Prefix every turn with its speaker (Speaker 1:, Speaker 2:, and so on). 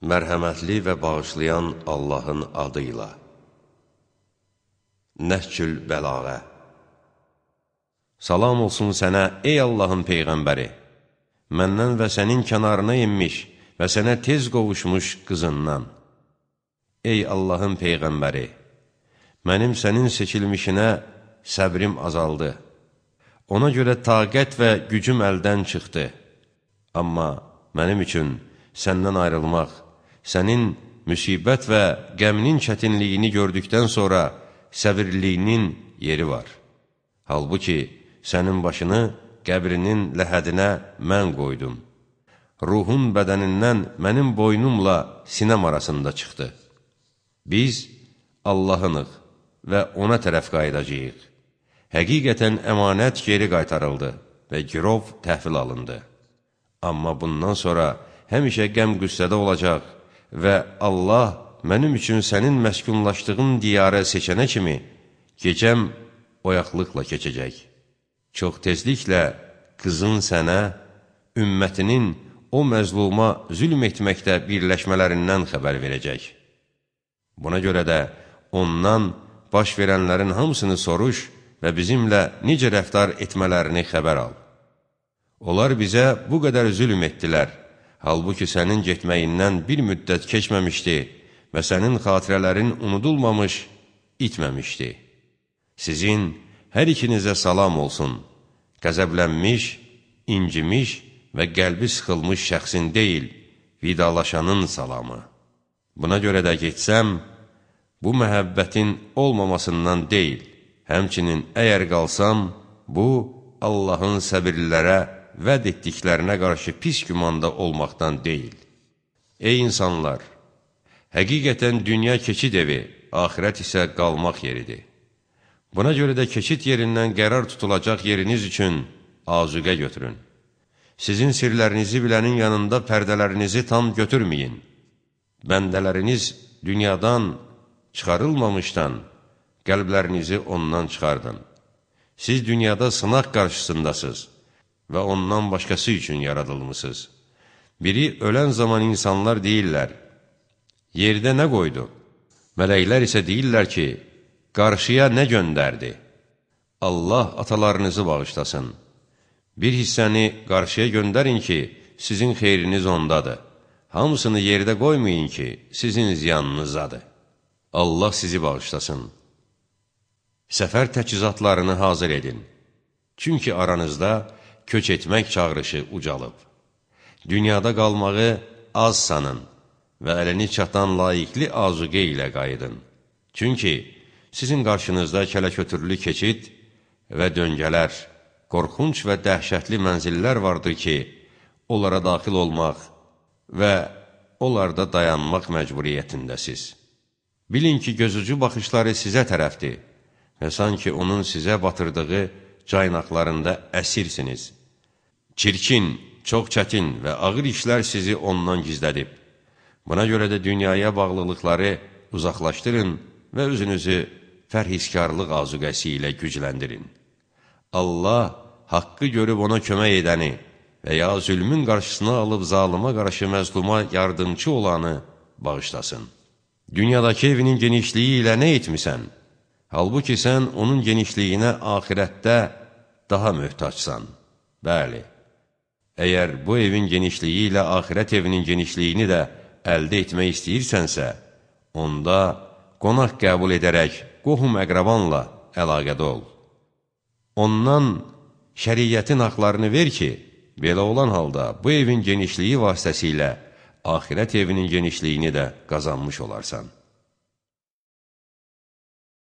Speaker 1: Mərhəmətli və bağışlayan Allahın adıyla. Nəhcül Bəlağə. Salam olsun sənə, ey Allahın Peyğəmbəri! Məndən və sənin kənarına inmiş və sənə tez qovuşmuş qızından. Ey Allahın Peyğəmbəri! Mənim sənin seçilmişinə səbrim azaldı. Ona görə taqət və gücüm əldən çıxdı. Amma mənim üçün səndən ayrılmaq, sənin müsibət və qəminin çətinliyini gördükdən sonra səbirliyinin yeri var. Halbuki sənin başını qəbrinin ləhədinə mən qoydum. Ruhun bədənindən mənim boynumla sinəm arasında çıxdı. Biz Allah'ınıq və ona tərəf qayıdacağıq. Həqiqətən əmanət geri qaytarıldı və girov təhvil alındı. Amma bundan sonra həmişə qəm-qüssədə olacaq və Allah mənim üçün sənin məskunlaşdığın diyarə seçənə kimi gecəm oyaqlıqla keçəcək. Çox tezliklə qızın sənə, ümmətinin o məzluma zülm etməkdə birləşmələrindən xəbər verəcək. Buna görə də ondan baş verənlərin hamısını soruş və bizimlə necə rəftar etmələrini xəbər al. Onlar bizə bu qədər zülm etdilər, halbuki sənin getməyindən bir müddət keçməmişdi və sənin xatirələrin unudulmamış, itməmişdi. Sizin hər ikinizə salam olsun, qəzəblənmiş, incimiş və qəlbi sıxılmış şəxsin deyil, vidalaşanın salamı. Buna görə də getsəm, bu məhəbbətin olmamasından deyil, həmçinin əgər qalsam, bu Allahın səbirlilərə vəd etdiklərinə qarşı pis gümanda olmaqdan deyil. Ey insanlar! Həqiqətən dünya keçid evi, axirət isə qalmaq yeridir. Buna görə də keçid yerindən qərar tutulacaq yeriniz üçün azuqə götürün. Sizin sirlərinizi bilənin yanında pərdələrinizi tam götürməyin. Bəndələriniz dünyadan çıxarılmamışdan qəlblərinizi ondan çıxardın. Siz dünyada sınaq qarşısındasınız və ondan başqası üçün yaradılmışsınız. Biri ölən zaman insanlar deyirlər, yerdə nə qoydu? Mələklər isə deyirlər ki, qarşıya nə göndərdi? Allah atalarınızı bağışlasın. Bir hissəni qarşıya göndərin ki, sizin xeyriniz ondadır. Hamısını yerdə qoymayın ki, sizin ziyanınızdadır. Allah sizi bağışlasın. Səfər təchizatlarını hazır edin. Çünki aranızda köç etmək çağrışı ucalıb. Dünyada qalmağı az sanın və əlini çatan layiqli azuqə ilə qayıdın. Çünki sizin qarşınızda kələkötürlü keçid və döngələr, qorxunc və dəhşətli mənzillər vardır ki, onlara daxil olmaq və onlarda dayanmaq məcburiyyətindəsiz. Bilin ki, gözücü baxışları sizə tərəfdir və sanki onun sizə batırdığı caynaqlarında əsirsiniz. Çirkin, çox çətin və ağır işlər sizi ondan gizlədib. Buna görə də dünyaya bağlılıqları uzaqlaşdırın və özünüzü fərhiskarlıq azuqəsi ilə gücləndirin. Allah haqqı görüb ona kömək edəni və ya zülmün qarşısına alıb zalıma qarşı məzluma yardımcı olanı bağışlasın. Dünyadakı evinin genişliyi ilə nə etmisən? Halbuki sən onun genişliyinə axirətdə daha möhtacsan. Bəli, əgər bu evin genişliyi ilə axirət evinin genişliyini də əldə etmək istəyirsənsə, onda qonaq qəbul edərək qohum-əqrabanla əlaqədə ol. Ondan şəriyyətin haqlarını ver ki, belə olan halda bu evin genişliyi vasitəsilə axirət evinin genişliyini də qazanmış olarsan.